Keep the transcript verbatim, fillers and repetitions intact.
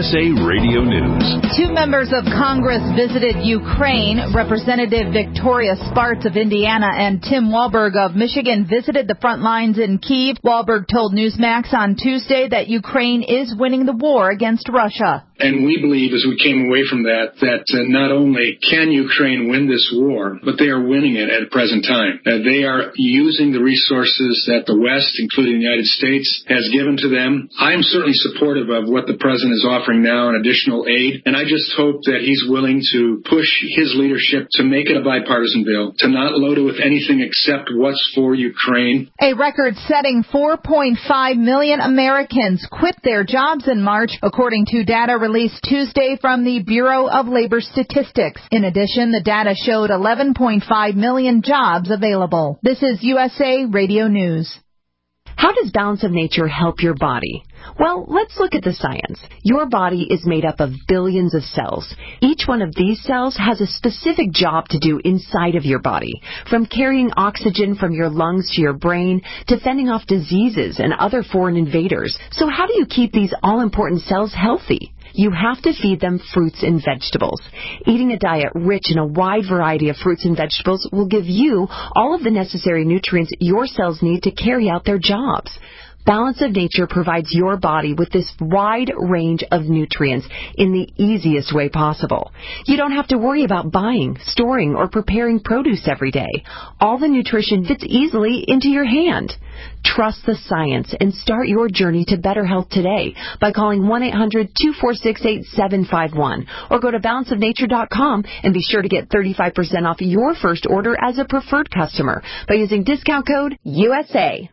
S A Radio News. Two members of Congress visited Ukraine. Representative Victoria Spartz of Indiana and Tim Walberg of Michigan visited the front lines in Kyiv. Walberg told Newsmax on Tuesday that Ukraine is winning the war against Russia. And we believe, as we came away from that, that uh, not only can Ukraine win this war, but they are winning it at the present time. Uh, they are using the resources that the West, including the United States, has given to them. I am certainly supportive of what the president is offering now in additional aid, and I just hope that he's willing to push his leadership to make it a bipartisan bill, to not load it with anything except what's for Ukraine. A record-setting four point five million Americans quit their jobs in March, according to data released Tuesday from the Bureau of Labor Statistics. In addition, the data showed eleven point five million jobs available. This is U S A Radio News. How does Balance of Nature help your body? Well, let's look at the science. Your body is made up of billions of cells. Each one of these cells has a specific job to do inside of your body, from carrying oxygen from your lungs to your brain to fending off diseases and other foreign invaders. So how do you keep these all-important cells healthy? You have to feed them fruits and vegetables. Eating a diet rich in a wide variety of fruits and vegetables will give you all of the necessary nutrients your cells need to carry out their jobs. Balance of Nature provides your body with this wide range of nutrients in the easiest way possible. You don't have to worry about buying, storing, or preparing produce every day. All the nutrition fits easily into your hand. Trust the science and start your journey to better health today by calling one eight hundred two four six eight seven five one or go to balance of nature dot com and be sure to get thirty-five percent off your first order as a preferred customer by using discount code U S A.